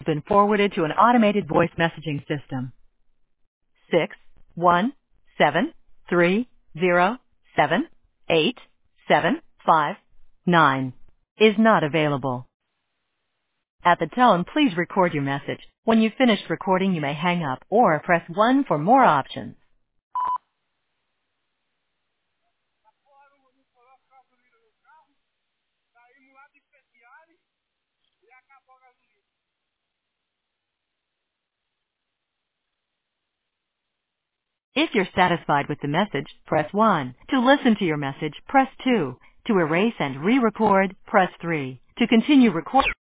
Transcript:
been forwarded to an automated voice messaging system. 617307875 is not available. At the tone, please record your message. When you've finished recording, you may hang up or press 1 for more options. If you're satisfied with the message, press 1. To listen to your message, press 2. To erase and re-record, press 3. To continue recording,